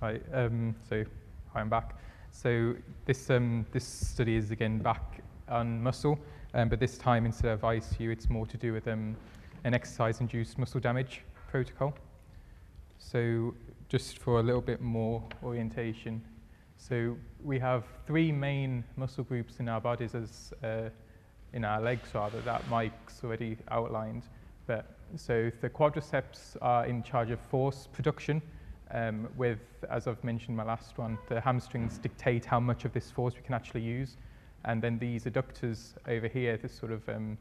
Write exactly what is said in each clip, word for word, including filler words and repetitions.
Hi, um, so hi, I'm back. So this um, this study is again back on muscle, um, but this time instead of I C U, it's more to do with um, an exercise-induced muscle damage protocol. So just for a little bit more orientation, so we have three main muscle groups in our bodies, as uh, in our legs rather, that Mike's already outlined. But so the quadriceps are in charge of force production. Um, with, as I've mentioned in my last one, the hamstrings dictate how much of this force we can actually use. And then these adductors over here, this sort of, um,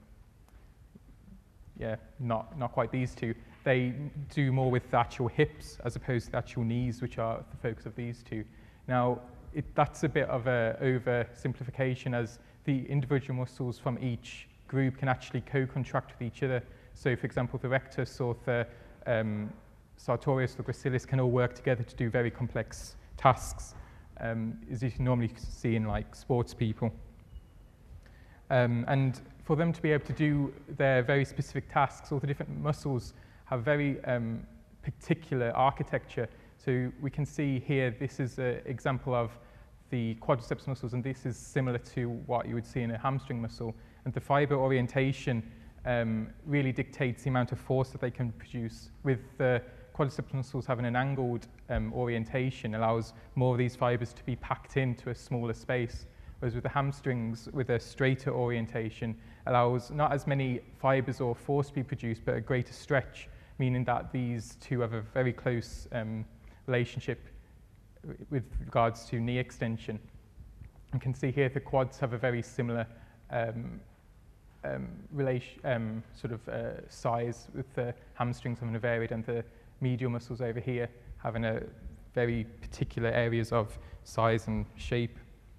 yeah, not, not quite these two, they do more with the actual hips as opposed to the actual knees, which are the focus of these two. Now, it, that's a bit of an oversimplification, as the individual muscles from each group can actually co-contract with each other. So, for example, the rectus or the um, sartorius or gracilis can all work together to do very complex tasks, um, as you normally see in like sports people. Um, and for them to be able to do their very specific tasks, all the different muscles have very um, particular architecture. So we can see here, this is an example of the quadriceps muscles, and this is similar to what you would see in a hamstring muscle. And the fiber orientation um, really dictates the amount of force that they can produce. With the quadriceps muscles having an angled um, orientation, allows more of these fibers to be packed into a smaller space. Whereas with the hamstrings, with a straighter orientation, allows not as many fibers or force to be produced, but a greater stretch, meaning that these two have a very close um, relationship with regards to knee extension. You can see here the quads have a very similar um, um, relation, um, sort of uh, size, with the hamstrings having a varied and the medial muscles over here having a very particular areas of size and shape.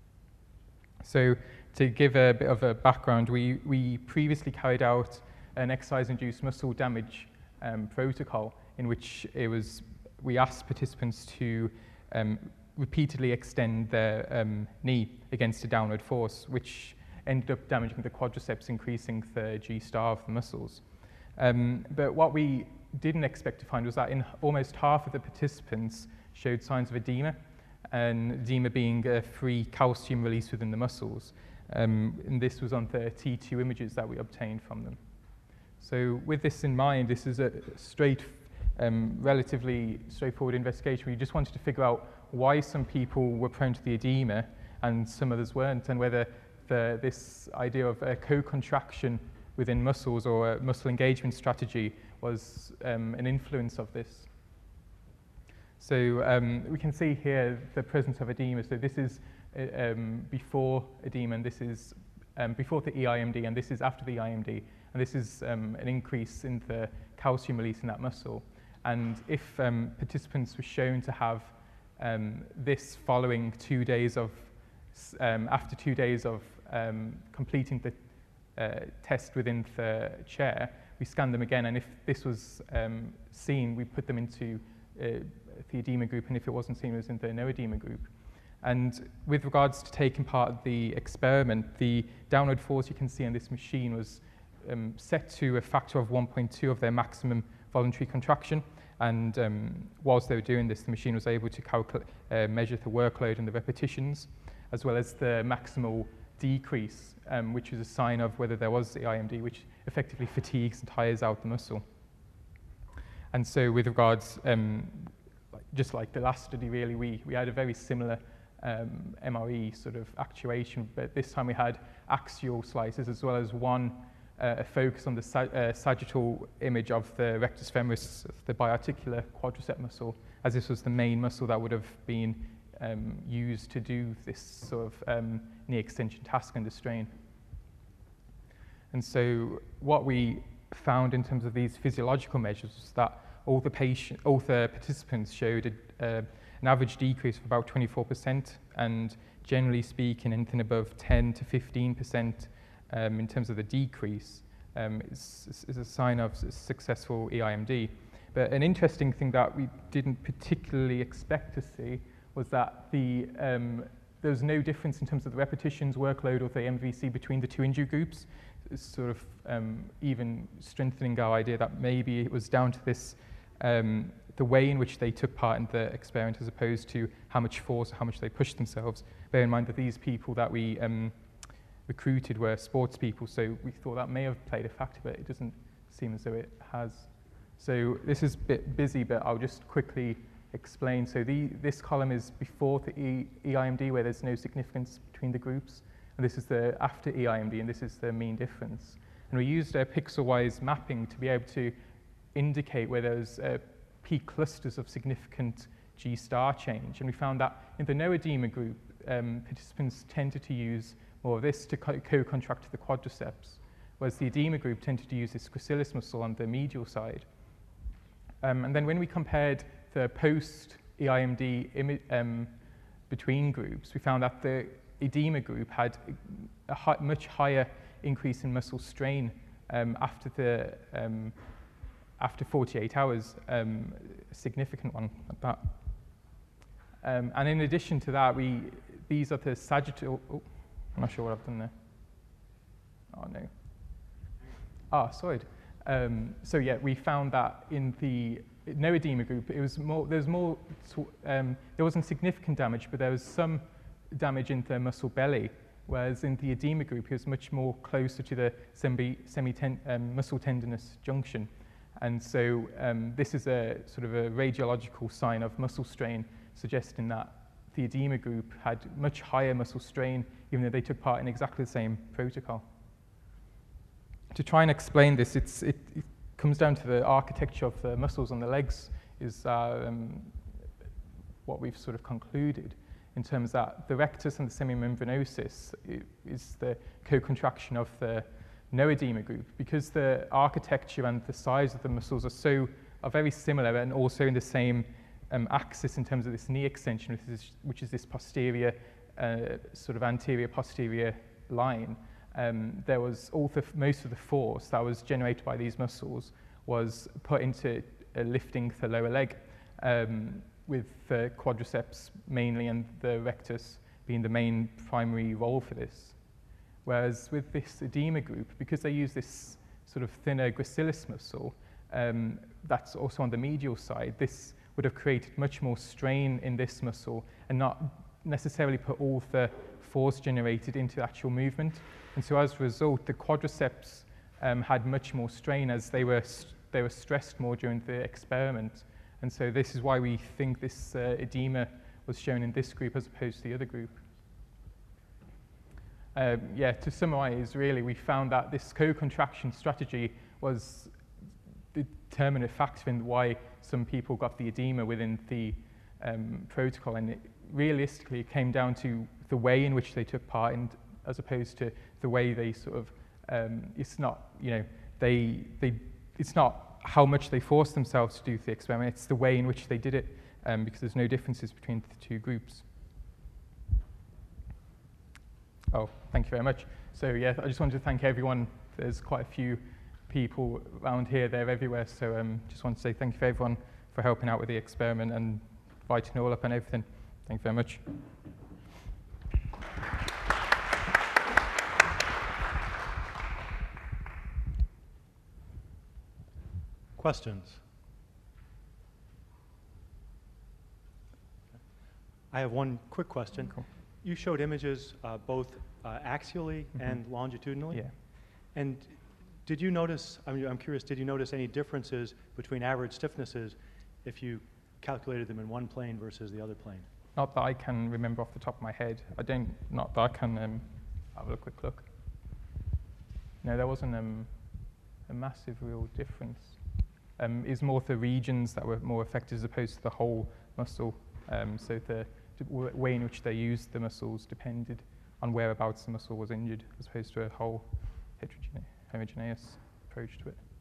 So to give a bit of a background, we, we previously carried out an exercise-induced muscle damage um, protocol in which it was, we asked participants to um, repeatedly extend their um, knee against a downward force, which ended up damaging the quadriceps, increasing the G star of the muscles. Um, but what we didn't expect to find was that in almost half of the participants showed signs of edema, and edema being a free calcium release within the muscles. Um, and this was on the T two images that we obtained from them. So with this in mind, this is a straight, um, relatively straightforward investigation. We just wanted to figure out why some people were prone to the edema and some others weren't, and whether the, this idea of a co-contraction within muscles or a muscle engagement strategy was um, an influence of this. So um, we can see here the presence of edema. So this is uh, um, before edema, and this is um, before the E I M D, and this is after the E I M D. And this is um, an increase in the calcium release in that muscle. And if um, participants were shown to have um, this following two days of, um, after two days of um, completing the uh, test within the chair, we scanned them again, and if this was um, seen, we put them into uh, the edema group, and if it wasn't seen, it was in the no edema group. And with regards to taking part of the experiment, the downward force you can see on this machine was um, set to a factor of one point two of their maximum voluntary contraction. And um, whilst they were doing this, the machine was able to calculate, uh, measure the workload and the repetitions, as well as the maximal decrease, um, which is a sign of whether there was the I M D, which effectively fatigues and tires out the muscle. And so with regards, um, just like the last study really, we, we had a very similar um, M R E sort of actuation, but this time we had axial slices as well as one uh, a focus on the sa uh, sagittal image of the rectus femoris, the biarticular quadricep muscle, as this was the main muscle that would have been um, used to do this sort of um, knee extension task under strain. And so what we found in terms of these physiological measures was that all the patient, all the participants showed a, uh, an average decrease of about twenty-four percent, and generally speaking, anything above ten to fifteen percent um, in terms of the decrease um, is, is a sign of successful E I M D. But an interesting thing that we didn't particularly expect to see was that the um, there was no difference in terms of the repetitions, workload, or the M V C between the two injury groups. It's sort of um, even strengthening our idea that maybe it was down to this um, the way in which they took part in the experiment as opposed to how much force, how much they pushed themselves. Bear in mind that these people that we um, recruited were sports people, so we thought that may have played a factor, but it doesn't seem as though it has. So this is a bit busy, but I'll just quickly explain. So the, this column is before the e, EIMD, where there's no significance between the groups, and this is the after E I M D, and this is the mean difference. And we used a pixel-wise mapping to be able to indicate where there's uh, peak clusters of significant G star change. And we found that in the no edema group, um, participants tended to use more of this to co-contract the quadriceps, whereas the edema group tended to use this gracilis muscle on the medial side. Um, and then when we compared the post-E I M D um, between groups, we found that the edema group had a high, much higher increase in muscle strain um, after the um, after forty-eight hours, um, a significant one like that. Um, and in addition to that, we these are the sagittal. Oh, I'm not sure what I've done there. Oh no. Ah, sorry. Um, so yeah, we found that in the no edema group, it was more. There was more. Um, there wasn't significant damage, but there was some damage in the muscle belly, whereas in the edema group, it was much more closer to the semi, semi ten, um, muscle tendinous junction. And so um, this is a sort of a radiological sign of muscle strain, suggesting that the edema group had much higher muscle strain, even though they took part in exactly the same protocol. To try and explain this, it's, it, it comes down to the architecture of the muscles on the legs is uh, um, what we've sort of concluded, in terms that the rectus and the semimembranosus is the co-contraction of the no edema group, because the architecture and the size of the muscles are so are very similar and also in the same um, axis in terms of this knee extension, which is, which is this posterior, uh, sort of anterior posterior line. Um, there was all the, most of the force that was generated by these muscles was put into uh, lifting the lower leg, um, with the quadriceps mainly and the rectus being the main primary role for this. Whereas with this edema group, because they use this sort of thinner gracilis muscle, um, that's also on the medial side, this would have created much more strain in this muscle and not necessarily put all the force generated into actual movement. And so as a result, the quadriceps um, had much more strain as they were, they were stressed more during the experiment. And so this is why we think this uh, edema was shown in this group as opposed to the other group. Um, yeah, to summarize, really, we found that this co-contraction strategy was the determinant factor in why some people got the edema within the um, protocol. And it, realistically, it came down to the way in which they took part, in, as opposed to the way they sort of, um, it's not, you know, they, they, it's not how much they forced themselves to do the experiment, it's the way in which they did it, um, because there's no differences between the two groups. Oh, thank you very much. So yeah, I just wanted to thank everyone. There's quite a few people around here, they're everywhere, so um, just want to say thank you for everyone for helping out with the experiment and inviting all up and everything. Thank you very much. Questions? I have one quick question. Cool. You showed images uh, both uh, axially mm-hmm. and longitudinally. Yeah. And did you notice, I mean, I'm curious, did you notice any differences between average stiffnesses if you calculated them in one plane versus the other plane? Not that I can remember off the top of my head. I don't, not that I can um, have a quick look. No, there wasn't um, a massive real difference. Um, it's more the regions that were more affected as opposed to the whole muscle. Um, so the, the way in which they used the muscles depended on whereabouts the muscle was injured, as opposed to a whole heterogeneous, homogeneous approach to it.